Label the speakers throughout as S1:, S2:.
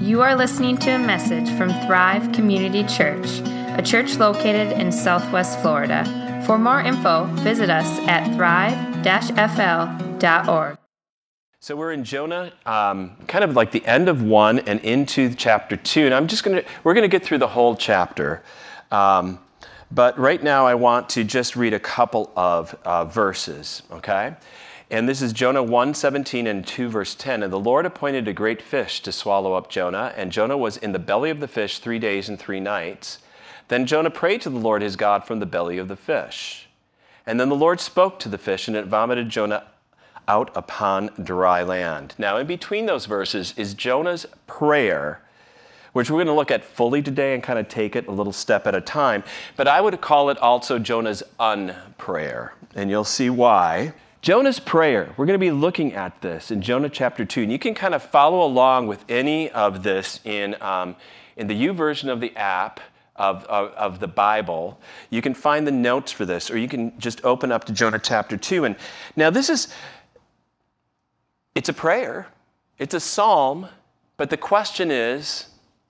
S1: You are listening to a message from Thrive Community Church, a church located in Southwest Florida. For more info, visit us at thrive-fl.org.
S2: So we're in Jonah, kind of like the end of 1 and into chapter 2, and we're gonna get through the whole chapter. But right now I want to just read a couple of verses, okay? And this is Jonah 1:17 and 2 verse 10. And the Lord appointed a great fish to swallow up Jonah, and Jonah was in the belly of the fish 3 days and 3 nights. Then Jonah prayed to the Lord his God from the belly of the fish. And then the Lord spoke to the fish, and it vomited Jonah out upon dry land. Now, in between those verses is Jonah's prayer, which we're going to look at fully today and kind of take it a little step at a time. But I would call it also Jonah's unprayer, and you'll see why. Jonah's prayer, we're going to be looking at this in Jonah chapter 2, and you can kind of follow along with any of this in the U version of the app of the Bible. You can find the notes for this, or you can just open up to Jonah chapter 2. And now it's a prayer, it's a psalm, but the question is,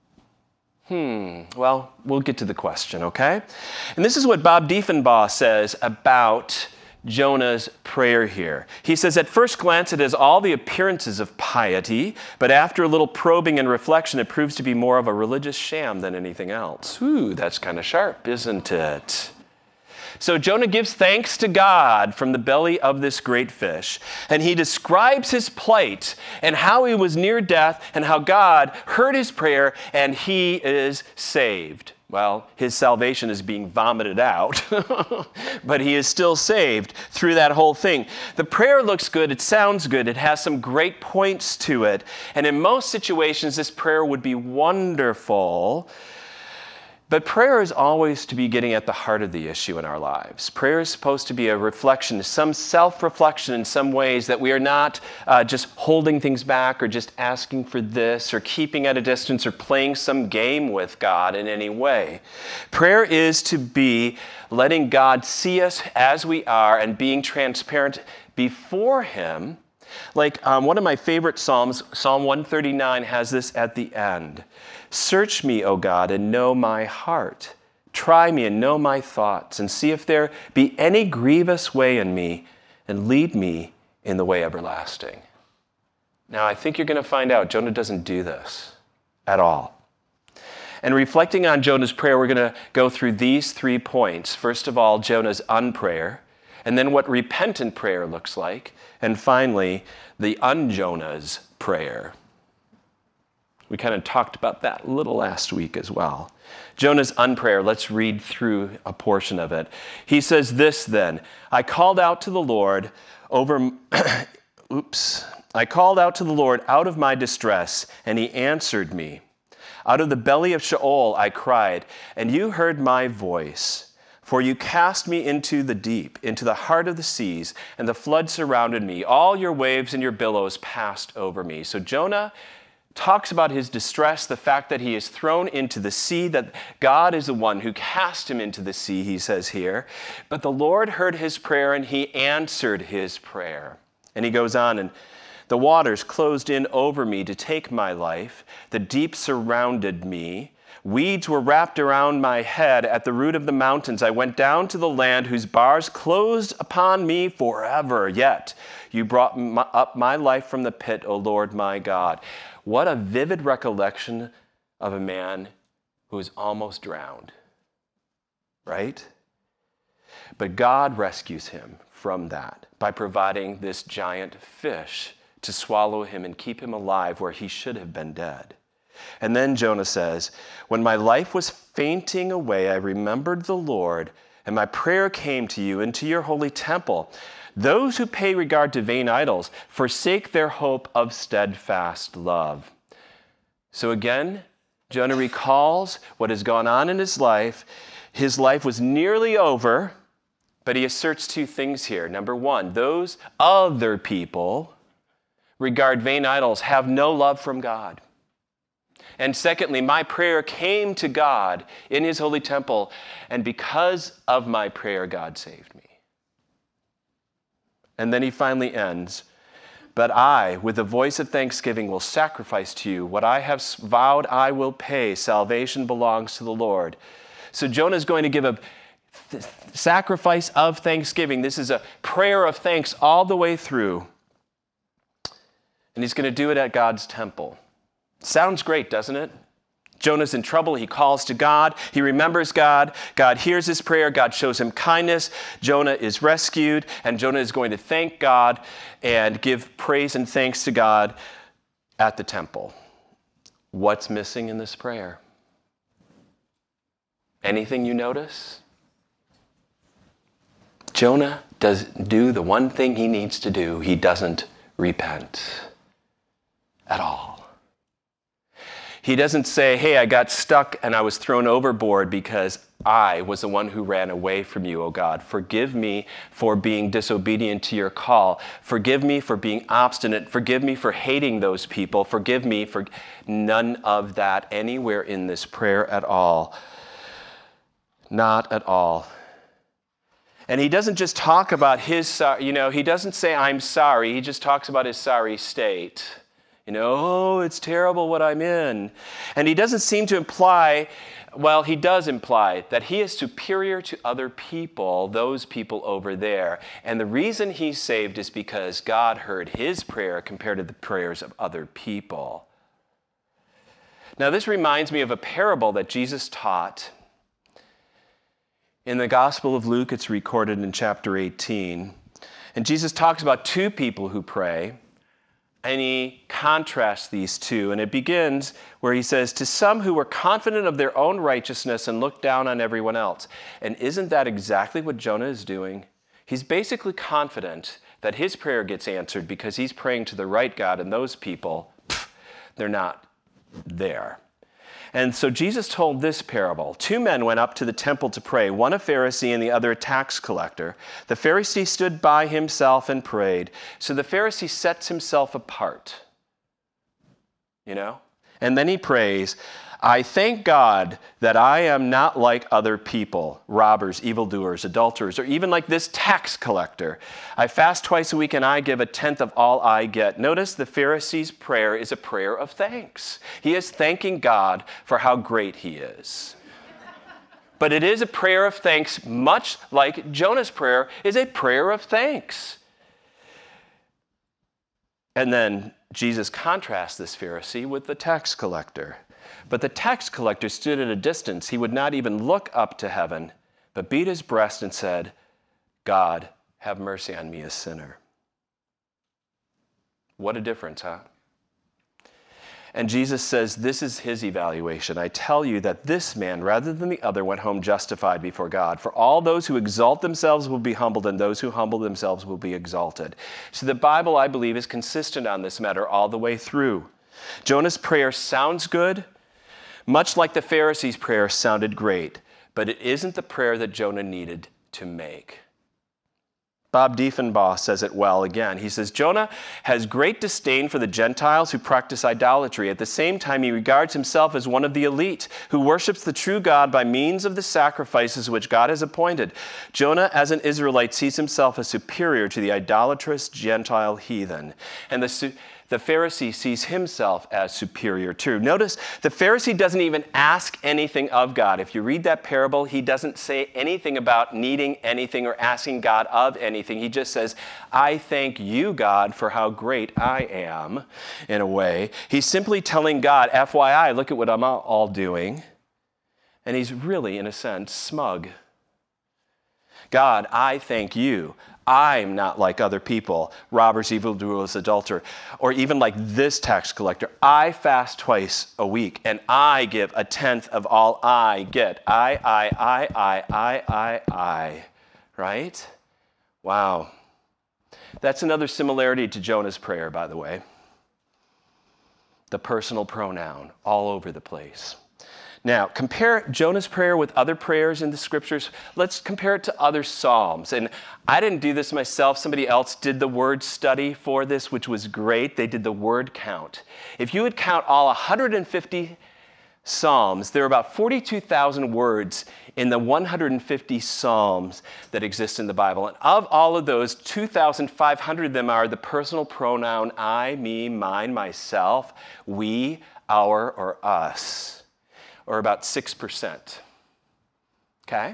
S2: well, we'll get to the question, okay? And this is what Bob Diefenbaugh says about Jonah's prayer here. He says, at first glance, it has all the appearances of piety, but after a little probing and reflection, it proves to be more of a religious sham than anything else. Ooh, that's kind of sharp, isn't it? So Jonah gives thanks to God from the belly of this great fish, and he describes his plight and how he was near death and how God heard his prayer and he is saved. Well, his salvation is being vomited out, but he is still saved through that whole thing. The prayer looks good, it sounds good, it has some great points to it, and in most situations this prayer would be wonderful. But prayer is always to be getting at the heart of the issue in our lives. Prayer is supposed to be a reflection, some self-reflection in some ways, that we are not just holding things back or just asking for this or keeping at a distance or playing some game with God in any way. Prayer is to be letting God see us as we are and being transparent before Him. Like one of my favorite Psalms, Psalm 139, has this at the end. Search me, O God, and know my heart. Try me and know my thoughts, and see if there be any grievous way in me, and lead me in the way everlasting. Now, I think you're going to find out Jonah doesn't do this at all. And reflecting on Jonah's prayer, we're going to go through these 3 points. First of all, Jonah's unprayer, and then what repentant prayer looks like, and finally, the un-Jonah's prayer. We kind of talked about that a little last week as well. Jonah's unprayer, let's read through a portion of it. He says this then, I called out to the Lord I called out to the Lord out of my distress, and he answered me. Out of the belly of Sheol I cried, and you heard my voice. For you cast me into the deep, into the heart of the seas, and the flood surrounded me. All your waves and your billows passed over me. So Jonah talks about his distress, the fact that he is thrown into the sea, that God is the one who cast him into the sea, he says here. But the Lord heard his prayer and he answered his prayer. And he goes on, and the waters closed in over me to take my life. The deep surrounded me. Weeds were wrapped around my head. At the root of the mountains I went down to the land whose bars closed upon me forever. Yet you brought up my life from the pit, O Lord my God. What a vivid recollection of a man who is almost drowned, right? But God rescues him from that by providing this giant fish to swallow him and keep him alive where he should have been dead. And then Jonah says, when my life was fainting away, I remembered the Lord, and my prayer came to you into your holy temple. Those who pay regard to vain idols forsake their hope of steadfast love. So again, Jonah recalls what has gone on in his life. His life was nearly over, but he asserts 2 things here. Number 1, those other people regard vain idols, have no love from God. And secondly, my prayer came to God in his holy temple, and because of my prayer, God saved me. And then he finally ends, But I, with the voice of thanksgiving, will sacrifice to you. What I have vowed I will pay. Salvation belongs to the Lord. So Jonah is going to give a sacrifice of thanksgiving. This is a prayer of thanks all the way through. And he's going to do it at God's temple. Sounds great, doesn't it? Jonah's in trouble. He calls to God. He remembers God. God hears his prayer. God shows him kindness. Jonah is rescued. And Jonah is going to thank God and give praise and thanks to God at the temple. What's missing in this prayer? Anything you notice? Jonah doesn't do the one thing he needs to do. He doesn't repent at all. He doesn't say, hey, I got stuck and I was thrown overboard because I was the one who ran away from you, oh God. Forgive me for being disobedient to your call. Forgive me for being obstinate. Forgive me for hating those people. Forgive me for none of that anywhere in this prayer at all. Not at all. And he doesn't just talk about his, he doesn't say, I'm sorry. He just talks about his sorry state. Oh, it's terrible what I'm in. And he doesn't seem to imply, well, he does imply that he is superior to other people, those people over there. And the reason he's saved is because God heard his prayer compared to the prayers of other people. Now, this reminds me of a parable that Jesus taught. In the Gospel of Luke, it's recorded in chapter 18. And Jesus talks about two people who pray. And he contrasts these two. And it begins where he says, to some who were confident of their own righteousness and looked down on everyone else. And isn't that exactly what Jonah is doing? He's basically confident that his prayer gets answered because he's praying to the right God, and those people, they're not there. And so Jesus told this parable. Two men went up to the temple to pray, one a Pharisee and the other a tax collector. The Pharisee stood by himself and prayed. So the Pharisee sets himself apart, and then he prays, I thank God that I am not like other people, robbers, evildoers, adulterers, or even like this tax collector. I fast twice a week and I give a tenth of all I get. Notice the Pharisee's prayer is a prayer of thanks. He is thanking God for how great he is. But it is a prayer of thanks, much like Jonah's prayer is a prayer of thanks. And then Jesus contrasts this Pharisee with the tax collector. But the tax collector stood at a distance. He would not even look up to heaven, but beat his breast and said, God, have mercy on me, a sinner. What a difference, huh? And Jesus says, this is his evaluation. I tell you that this man, rather than the other, went home justified before God. For all those who exalt themselves will be humbled, and those who humble themselves will be exalted. So the Bible, I believe, is consistent on this matter all the way through. Jonah's prayer sounds good, much like the Pharisee's prayer sounded great, but it isn't the prayer that Jonah needed to make. Bob Diefenbaugh says it well again. He says, Jonah has great disdain for the Gentiles who practice idolatry. At the same time, he regards himself as one of the elite who worships the true God by means of the sacrifices which God has appointed. Jonah, as an Israelite, sees himself as superior to the idolatrous Gentile heathen. And the Pharisee sees himself as superior too. Notice the Pharisee doesn't even ask anything of God. If you read that parable, he doesn't say anything about needing anything or asking God of anything. He just says, I thank you, God, for how great I am, in a way. He's simply telling God, FYI, look at what I'm all doing. And he's really, in a sense, smug. God, I thank you. I'm not like other people, robbers, evildoers, adulterers, or even like this tax collector. I fast twice a week, and I give a tenth of all I get. I. Right? Wow. That's another similarity to Jonah's prayer, by the way. The personal pronoun all over the place. Now, compare Jonah's prayer with other prayers in the scriptures. Let's compare it to other psalms. And I didn't do this myself. Somebody else did the word study for this, which was great. They did the word count. If you would count all 150 Psalms. There are about 42,000 words in the 150 Psalms that exist in the Bible. And of all of those, 2,500 of them are the personal pronoun I, me, mine, myself, we, our, or us, or about 6%. Okay?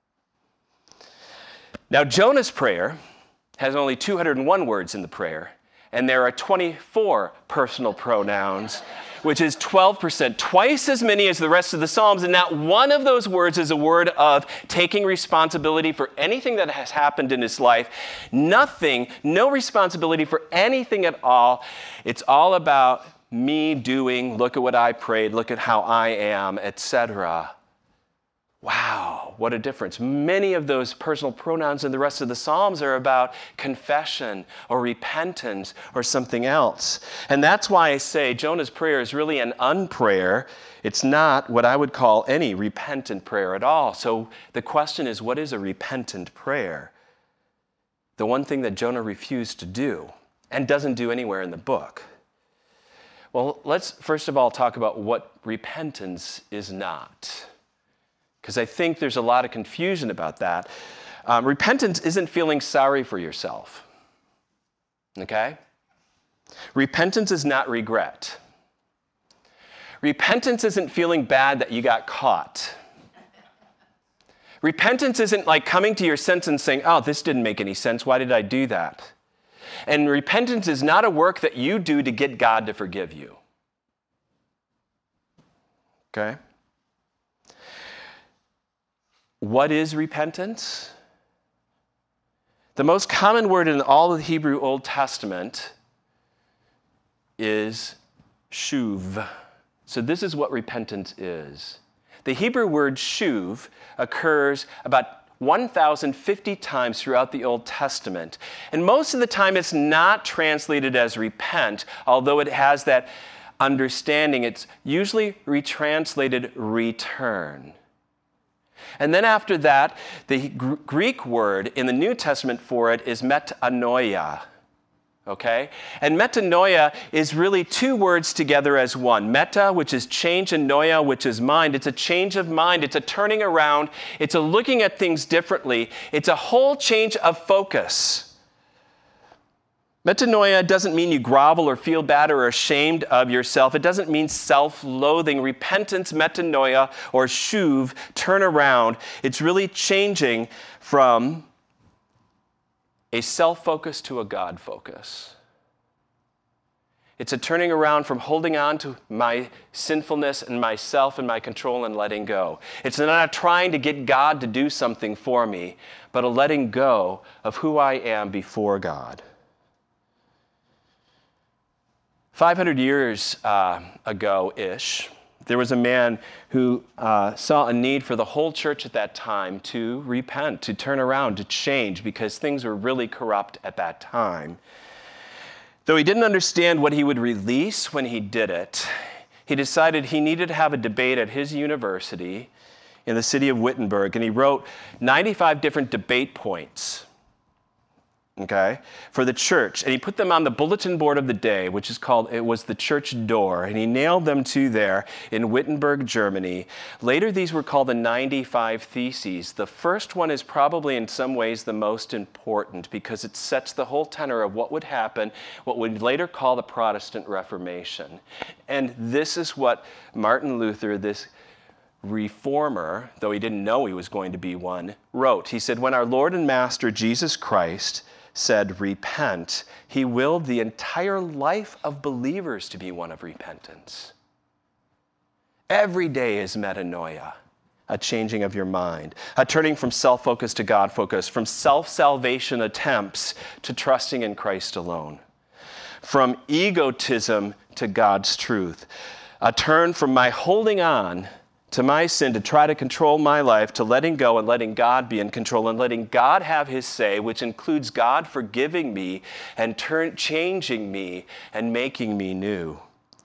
S2: Now, Jonah's prayer has only 201 words in the prayer, and there are 24 personal pronouns, which is 12%, twice as many as the rest of the Psalms, and not one of those words is a word of taking responsibility for anything that has happened in his life. Nothing, no responsibility for anything at all. It's all about me doing, look at what I prayed, look at how I am, etc. Wow, what a difference. Many of those personal pronouns in the rest of the Psalms are about confession or repentance or something else. And that's why I say Jonah's prayer is really an unprayer. It's not what I would call any repentant prayer at all. So the question is, what is a repentant prayer? The one thing that Jonah refused to do and doesn't do anywhere in the book. Well, let's first of all talk about what repentance is not, because I think there's a lot of confusion about that. Repentance isn't feeling sorry for yourself, okay? Repentance is not regret. Repentance isn't feeling bad that you got caught. Repentance isn't like coming to your senses and saying, oh, this didn't make any sense, why did I do that? And repentance is not a work that you do to get God to forgive you. Okay? What is repentance? The most common word in all of the Hebrew Old Testament is shuv. So this is what repentance is. The Hebrew word shuv occurs about 1,050 times throughout the Old Testament. And most of the time it's not translated as repent, although it has that understanding. It's usually retranslated return. And then after that, the Greek word in the New Testament for it is metanoia. Okay? And metanoia is really two words together as one. Meta, which is change, and noia, which is mind. It's a change of mind. It's a turning around. It's a looking at things differently. It's a whole change of focus. Metanoia doesn't mean you grovel or feel bad or ashamed of yourself. It doesn't mean self-loathing. Repentance, metanoia, or shuv, turn around. It's really changing from a self-focus to a God focus. It's a turning around from holding on to my sinfulness and myself and my control and letting go. It's not trying to get God to do something for me, but a letting go of who I am before God. 500 years ago-ish, there was a man who saw a need for the whole church at that time to repent, to turn around, to change, because things were really corrupt at that time. Though he didn't understand what he would release when he did it, he decided he needed to have a debate at his university in the city of Wittenberg, and he wrote 95 different debate points, okay, for the church. And he put them on the bulletin board of the day, which is called, it was the church door. And he nailed them to there in Wittenberg, Germany. Later, these were called the 95 Theses. The first one is probably in some ways the most important because it sets the whole tenor of what would happen, what we'd later call the Protestant Reformation. And this is what Martin Luther, this reformer, though he didn't know he was going to be one, wrote. He said, when our Lord and Master Jesus Christ said, repent, he willed the entire life of believers to be one of repentance. Every day is metanoia, a changing of your mind, a turning from self-focus to God-focus, from self-salvation attempts to trusting in Christ alone, from egotism to God's truth, a turn from my holding on to my sin to try to control my life, to letting go and letting God be in control and letting God have his say, which includes God forgiving me and changing me and making me new.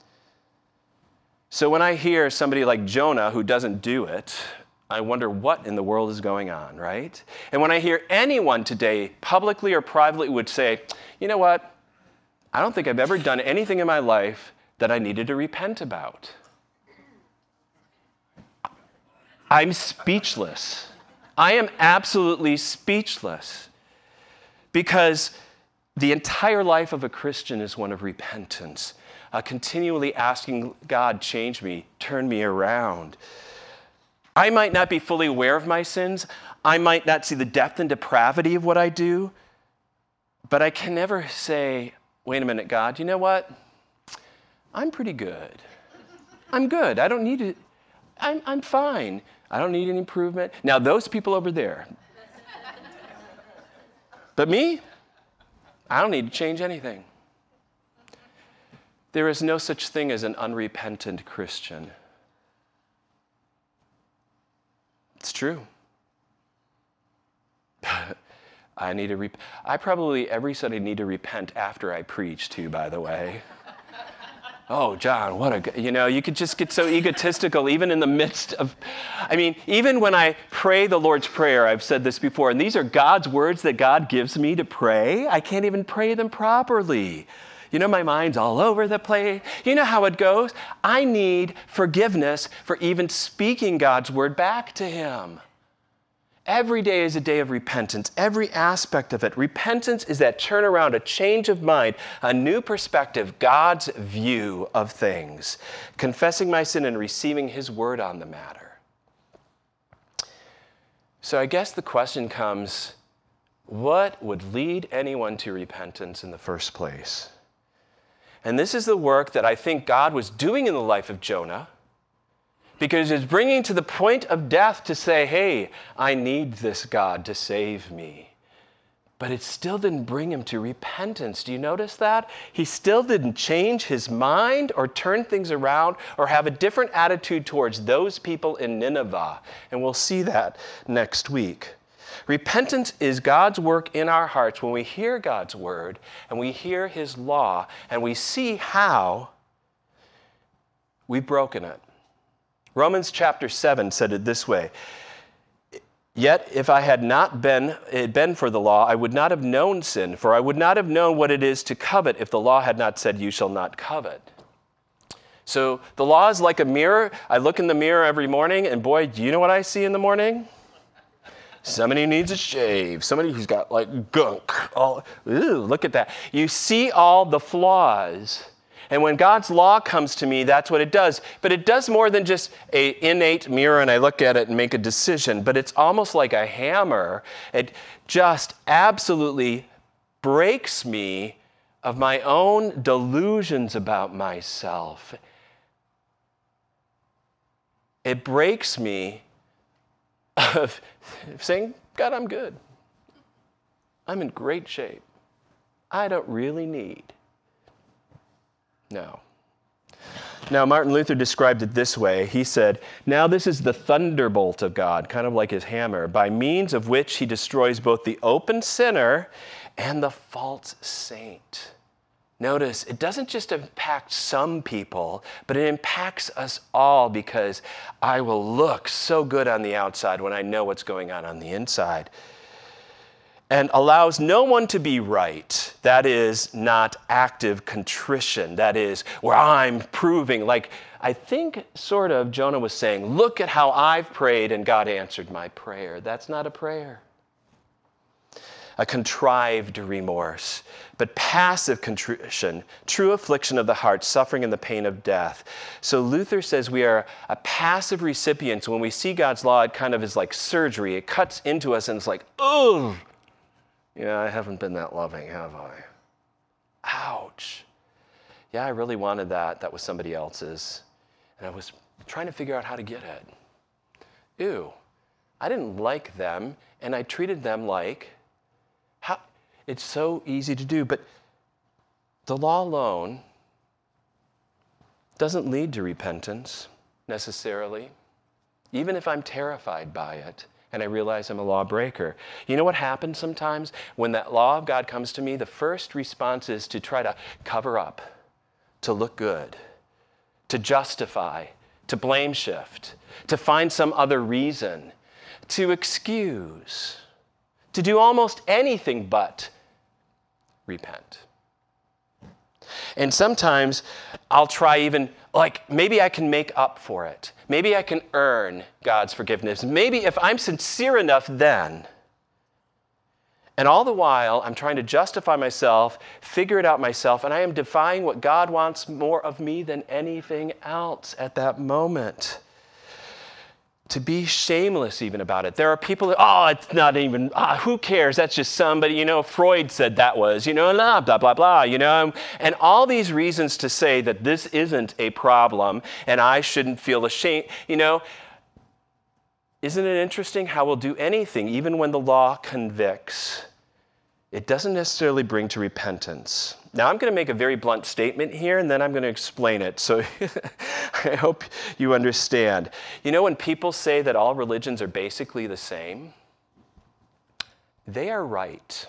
S2: So when I hear somebody like Jonah who doesn't do it, I wonder what in the world is going on, right? And when I hear anyone today, publicly or privately, would say, you know what? I don't think I've ever done anything in my life that I needed to repent about. I'm speechless. I am absolutely speechless. Because the entire life of a Christian is one of repentance, continually asking God, change me, turn me around. I might not be fully aware of my sins. I might not see the depth and depravity of what I do. But I can never say, wait a minute, God, you know what? I'm pretty good. I'm good. I don't need to, I'm fine. I don't need any improvement. Now, those people over there. But me, I don't need to change anything. There is no such thing as an unrepentant Christian. It's true. I probably every Sunday need to repent after I preach too, by the way. Oh, John, you could just get so egotistical even in the midst of, even when I pray the Lord's Prayer, I've said this before, and these are God's words that God gives me to pray. I can't even pray them properly. My mind's all over the place. You know how it goes? I need forgiveness for even speaking God's word back to him. Every day is a day of repentance, every aspect of it. Repentance is that turnaround, a change of mind, a new perspective, God's view of things, confessing my sin and receiving his word on the matter. So I guess the question comes, what would lead anyone to repentance in the first place? And this is the work that I think God was doing in the life of Jonah, because it's bringing to the point of death to say, hey, I need this God to save me. But it still didn't bring him to repentance. Do you notice that? He still didn't change his mind or turn things around or have a different attitude towards those people in Nineveh. And we'll see that next week. Repentance is God's work in our hearts when we hear God's word and we hear his law and we see how we've broken it. Romans chapter 7 said it this way, yet if I had not been for the law, I would not have known sin, for I would not have known what it is to covet if the law had not said, you shall not covet. So the law is like a mirror. I look in the mirror every morning, and boy, do you know what I see in the morning? Somebody who needs a shave, somebody who's got like gunk. Look at that. You see all the flaws. And when God's law comes to me, that's what it does. But it does more than just an innate mirror and I look at it and make a decision. But it's almost like a hammer. It just absolutely breaks me of my own delusions about myself. It breaks me of saying, God, I'm good. I'm in great shape. I don't really need. No. Now, Martin Luther described it this way. He said, now this is the thunderbolt of God, kind of like his hammer, by means of which he destroys both the open sinner and the false saint. Notice, it doesn't just impact some people, but it impacts us all because I will look so good on the outside when I know what's going on the inside. And allows no one to be right. That is not active contrition. That is where I'm proving, like I think sort of Jonah was saying, look at how I've prayed and God answered my prayer. That's not a prayer. A contrived remorse, but passive contrition, true affliction of the heart, suffering in the pain of death. So Luther says we are a passive recipient. When we see God's law, it kind of is like surgery. It cuts into us and it's like, ugh. Yeah, I haven't been that loving, have I? Ouch. Yeah, I really wanted that. That was somebody else's. And I was trying to figure out how to get it. Ew. I didn't like them, and I treated them like, how? It's so easy to do, but the law alone doesn't lead to repentance necessarily, even if I'm terrified by it. And I realize I'm a lawbreaker. You know what happens sometimes? When that law of God comes to me, the first response is to try to cover up, to look good, to justify, to blame shift, to find some other reason, to excuse, to do almost anything but repent. And sometimes I'll try even, like, maybe I can make up for it. Maybe I can earn God's forgiveness. Maybe if I'm sincere enough then. And all the while, I'm trying to justify myself, figure it out myself, and I am defying what God wants more of me than anything else at that moment. To be shameless even about it. There are people that, it's not even, who cares? That's just somebody, Freud said that was, blah, blah, blah, blah, And all these reasons to say that this isn't a problem and I shouldn't feel ashamed, Isn't it interesting how we'll do anything, even when the law convicts? It doesn't necessarily bring to repentance. Now, I'm going to make a very blunt statement here, and then I'm going to explain it. So I hope you understand. When people say that all religions are basically the same, they are right.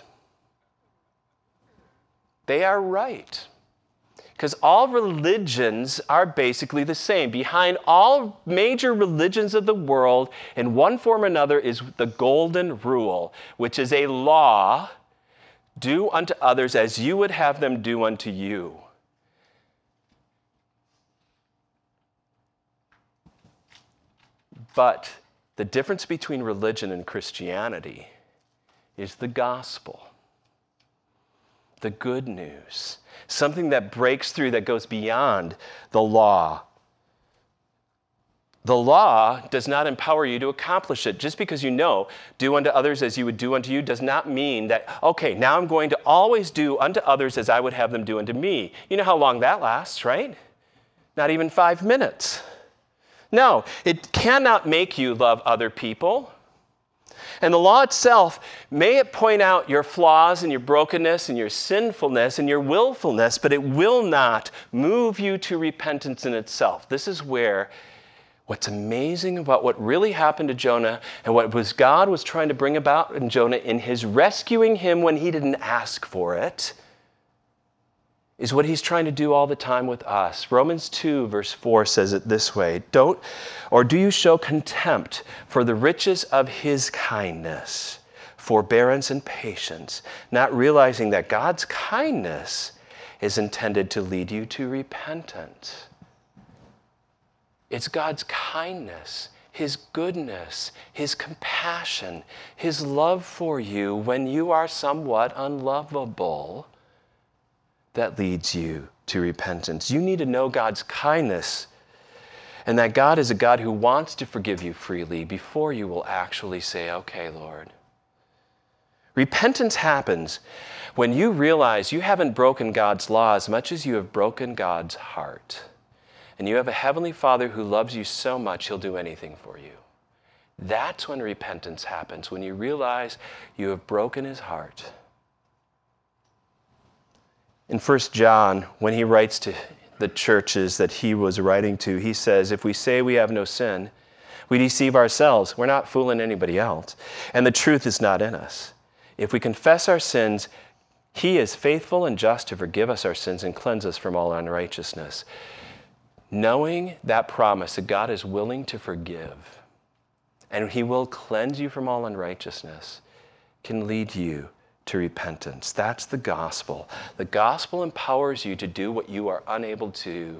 S2: They are right. Because all religions are basically the same. Behind all major religions of the world, in one form or another, is the golden rule, which is a law: do unto others as you would have them do unto you. But the difference between religion and Christianity is the gospel, the good news, something that breaks through, that goes beyond the law. The law does not empower you to accomplish it. Just because do unto others as you would do unto you does not mean that, okay, now I'm going to always do unto others as I would have them do unto me. You know how long that lasts, right? Not even 5 minutes. No, it cannot make you love other people. And the law itself, may it point out your flaws and your brokenness and your sinfulness and your willfulness, but it will not move you to repentance in itself. This is where what's amazing about what really happened to Jonah and what God was trying to bring about in Jonah in his rescuing him when he didn't ask for it, is what he's trying to do all the time with us. Romans 2 verse 4 says it this way: do you show contempt for the riches of his kindness, forbearance, and patience, not realizing that God's kindness is intended to lead you to repentance? It's God's kindness, his goodness, his compassion, his love for you when you are somewhat unlovable that leads you to repentance. You need to know God's kindness and that God is a God who wants to forgive you freely before you will actually say, okay, Lord. Repentance happens when you realize you haven't broken God's law as much as you have broken God's heart. And you have a heavenly Father who loves you so much, he'll do anything for you. That's when repentance happens, when you realize you have broken his heart. In 1 John, when he writes to the churches that he was writing to, he says, if we say we have no sin, we deceive ourselves. We're not fooling anybody else. And the truth is not in us. If we confess our sins, he is faithful and just to forgive us our sins and cleanse us from all unrighteousness. Knowing that promise that God is willing to forgive and he will cleanse you from all unrighteousness can lead you to repentance. That's the gospel. The gospel empowers you to do what you are unable to.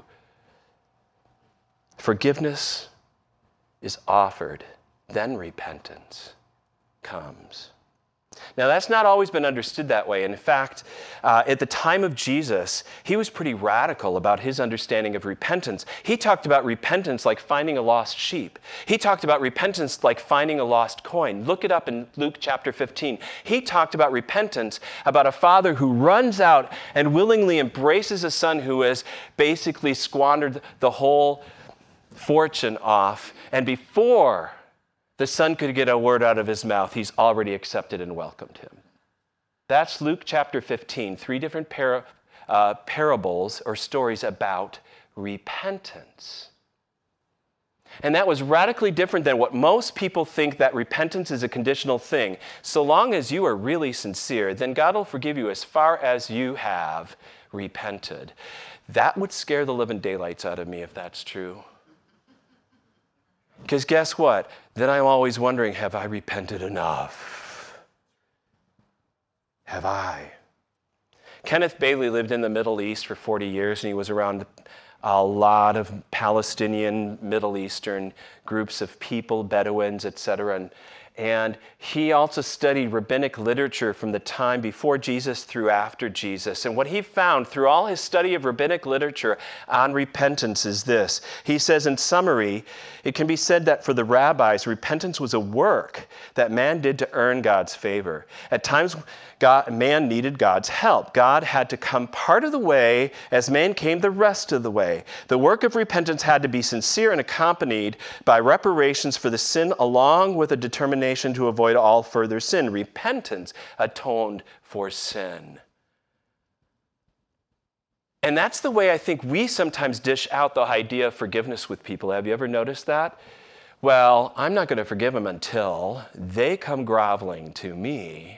S2: Forgiveness is offered, then repentance comes. Now, that's not always been understood that way. In fact, at the time of Jesus, he was pretty radical about his understanding of repentance. He talked about repentance like finding a lost sheep. He talked about repentance like finding a lost coin. Look it up in Luke chapter 15. He talked about repentance, about a father who runs out and willingly embraces a son who has basically squandered the whole fortune off. And before the son could get a word out of his mouth, he's already accepted and welcomed him. That's Luke chapter 15, 3 different parables or stories about repentance. And that was radically different than what most people think, that repentance is a conditional thing. So long as you are really sincere, then God will forgive you as far as you have repented. That would scare the living daylights out of me if that's true. Because guess what? Then I'm always wondering, have I repented enough? Have I? Kenneth Bailey lived in the Middle East for 40 years, and he was around a lot of Palestinian, Middle Eastern groups of people, Bedouins, etc. And he also studied rabbinic literature from the time before Jesus through after Jesus. And what he found through all his study of rabbinic literature on repentance is this. He says, in summary, it can be said that for the rabbis, repentance was a work that man did to earn God's favor. At times, man needed God's help. God had to come part of the way as man came the rest of the way. The work of repentance had to be sincere and accompanied by reparations for the sin along with a determination to avoid all further sin. Repentance atoned for sin. And that's the way I think we sometimes dish out the idea of forgiveness with people. Have you ever noticed that? Well, I'm not going to forgive them until they come groveling to me.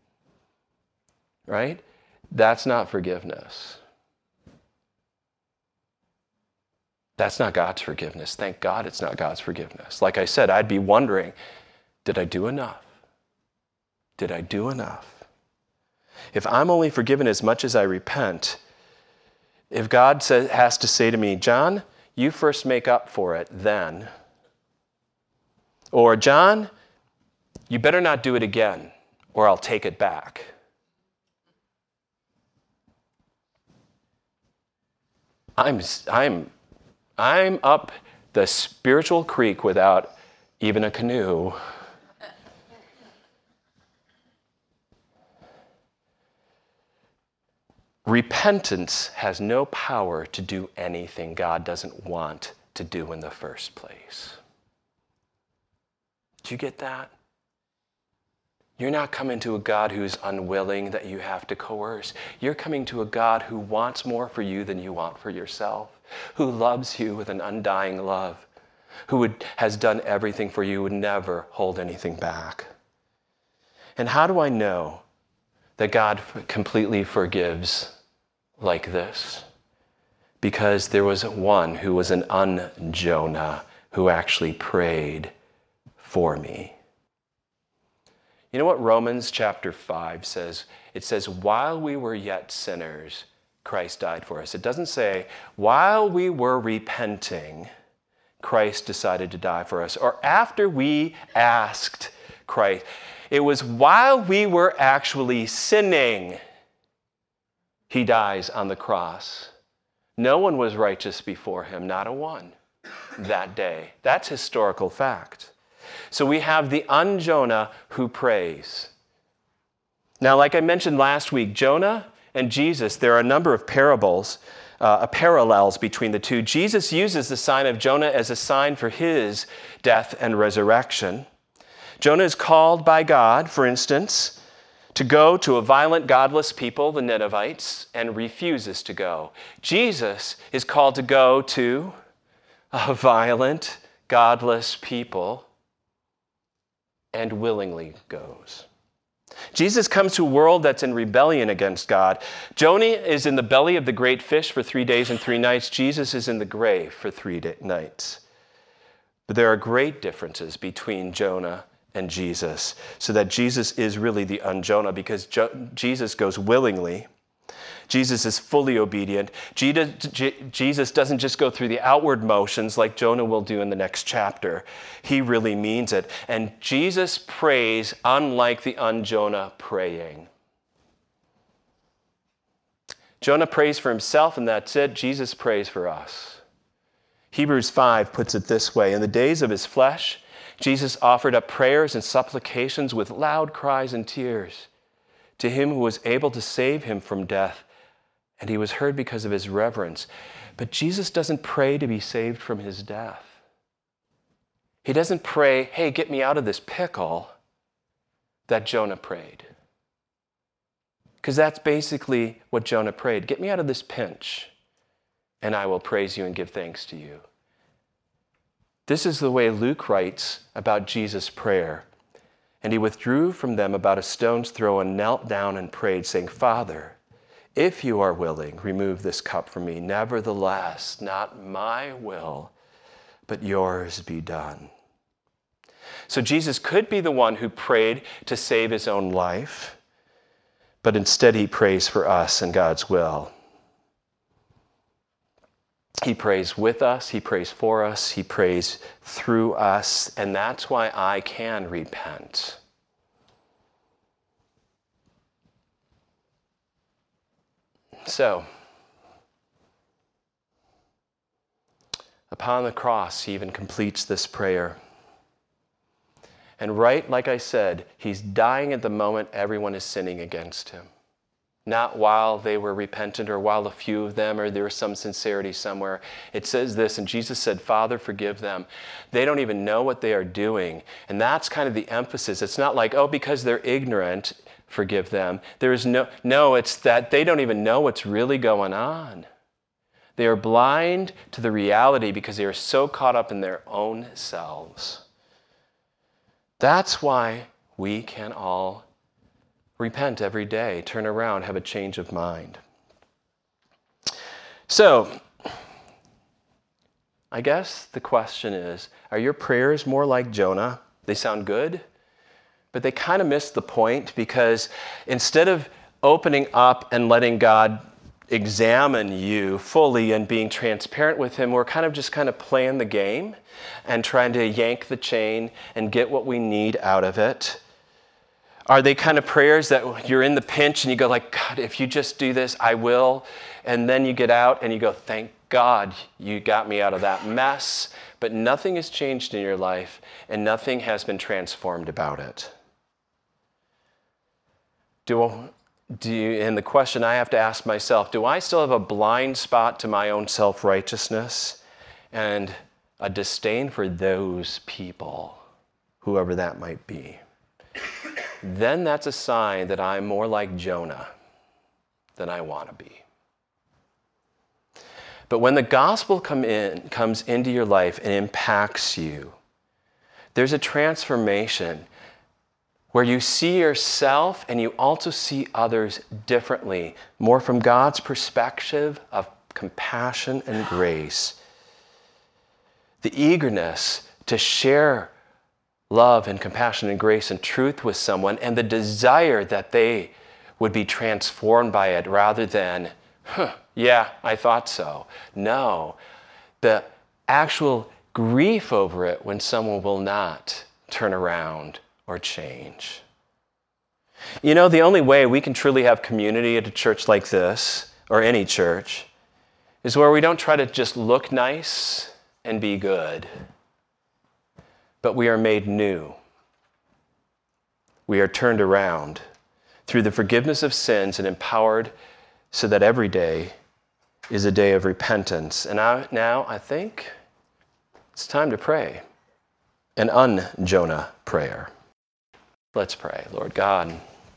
S2: Right? That's not forgiveness. That's not God's forgiveness. Thank God it's not God's forgiveness. Like I said, I'd be wondering, did I do enough? Did I do enough? If I'm only forgiven as much as I repent, if God has to say to me, John, you first make up for it then. Or John, you better not do it again, or I'll take it back. I'm up the spiritual creek without even a canoe. Repentance has no power to do anything God doesn't want to do in the first place. Do you get that? You're not coming to a God who's unwilling that you have to coerce. You're coming to a God who wants more for you than you want for yourself, who loves you with an undying love, who has done everything for you, would never hold anything back. And how do I know that God completely forgives like this? Because there was one who was an un-Jonah who actually prayed for me. You know what Romans chapter 5 says? It says, while we were yet sinners, Christ died for us. It doesn't say, while we were repenting, Christ decided to die for us. Or after we asked Christ. It was while we were actually sinning, he dies on the cross. No one was righteous before him, not a one, that day. That's historical fact. So we have the un-Jonah who prays. Now, like I mentioned last week, Jonah and Jesus, there are a number of parallels between the two. Jesus uses the sign of Jonah as a sign for his death and resurrection. Jonah is called by God, for instance, to go to a violent, godless people, the Ninevites, and refuses to go. Jesus is called to go to a violent, godless people and willingly goes. Jesus comes to a world that's in rebellion against God. Jonah is in the belly of the great fish for 3 days and 3 nights. Jesus is in the grave for 3 nights. But there are great differences between Jonah and Jesus, so that Jesus is really the un-Jonah because Jesus goes willingly. Jesus is fully obedient. Jesus doesn't just go through the outward motions like Jonah will do in the next chapter. He really means it. And Jesus prays unlike the un-Jonah praying. Jonah prays for himself and that's it. Jesus prays for us. Hebrews 5 puts it this way. In the days of his flesh, Jesus offered up prayers and supplications with loud cries and tears to him who was able to save him from death. And he was heard because of his reverence. But Jesus doesn't pray to be saved from his death. He doesn't pray, hey, get me out of this pickle that Jonah prayed. Because that's basically what Jonah prayed. Get me out of this pinch, and I will praise you and give thanks to you. This is the way Luke writes about Jesus' prayer. And he withdrew from them about a stone's throw and knelt down and prayed, saying, Father, if you are willing, remove this cup from me. Nevertheless, not my will, but yours be done. So Jesus could be the one who prayed to save his own life, but instead he prays for us and God's will. He prays with us, he prays for us, he prays through us, and that's why I can repent. So, upon the cross, he even completes this prayer. And right, like I said, he's dying at the moment everyone is sinning against him. Not while they were repentant or while a few of them or there was some sincerity somewhere. It says this, and Jesus said, Father, forgive them. They don't even know what they are doing. And that's kind of the emphasis. It's not like, oh, because they're ignorant, forgive them. There is no, it's that they don't even know what's really going on. They are blind to the reality because they are so caught up in their own selves. That's why we can all repent every day, turn around, have a change of mind. So, I guess the question is, are your prayers more like Jonah? They sound good, but they kind of miss the point because instead of opening up and letting God examine you fully and being transparent with him, we're kind of playing the game and trying to yank the chain and get what we need out of it. Are they kind of prayers that you're in the pinch and you go like, God, if you just do this, I will. And then you get out and you go, thank God you got me out of that mess. But nothing has changed in your life and nothing has been transformed about it. And the question I have to ask myself, do I still have a blind spot to my own self-righteousness and a disdain for those people, whoever that might be? Then that's a sign that I'm more like Jonah than I want to be. But when the gospel comes into your life and impacts you, there's a transformation where you see yourself and you also see others differently, more from God's perspective of compassion and grace. The eagerness to share love and compassion and grace and truth with someone, and the desire that they would be transformed by it rather than, yeah, I thought so. No, the actual grief over it when someone will not turn around or change. You know, the only way we can truly have community at a church like this, or any church, is where we don't try to just look nice and be good, but we are made new. We are turned around through the forgiveness of sins and empowered so that every day is a day of repentance. And now I think it's time to pray an un-Jonah prayer. Let's pray. Lord God,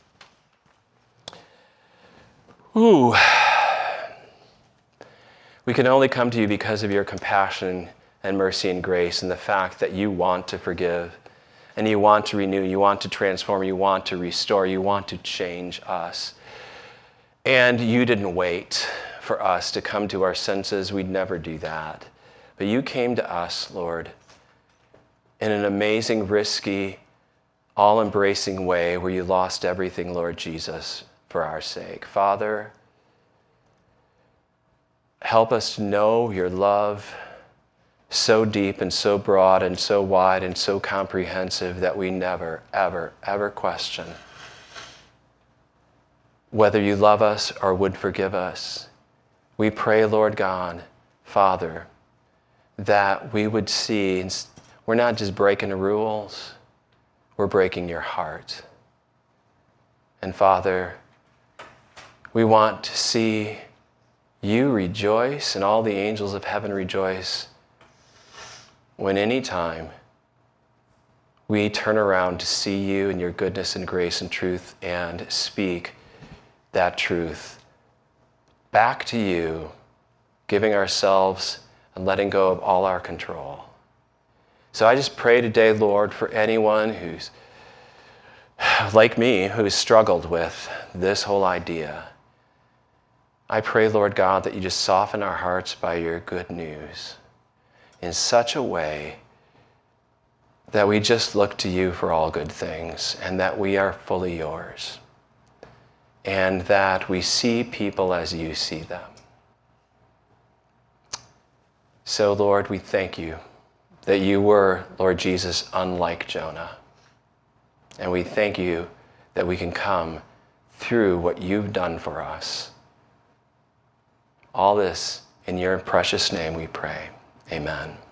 S2: we can only come to you because of your compassion and mercy and grace and the fact that you want to forgive and you want to renew, you want to transform, you want to restore, you want to change us. And you didn't wait for us to come to our senses. We'd never do that. But you came to us, Lord, in an amazing, risky, all-embracing way where you lost everything, Lord Jesus, for our sake. Father, help us to know your love so deep and so broad and so wide and so comprehensive that we never, ever, ever question whether you love us or would forgive us. We pray, Lord God, Father, that we would see we're not just breaking the rules, we're breaking your heart. And Father, we want to see you rejoice and all the angels of heaven rejoice when any time we turn around to see you and your goodness and grace and truth and speak that truth back to you, giving ourselves and letting go of all our control. So I just pray today, Lord, for anyone who's like me, who's struggled with this whole idea. I pray, Lord God, that you just soften our hearts by your good news in such a way that we just look to you for all good things and that we are fully yours. and that we see people as you see them. So, Lord, we thank you that you were, Lord Jesus, unlike Jonah. And we thank you that we can come through what you've done for us. All this in your precious name we pray. Amen.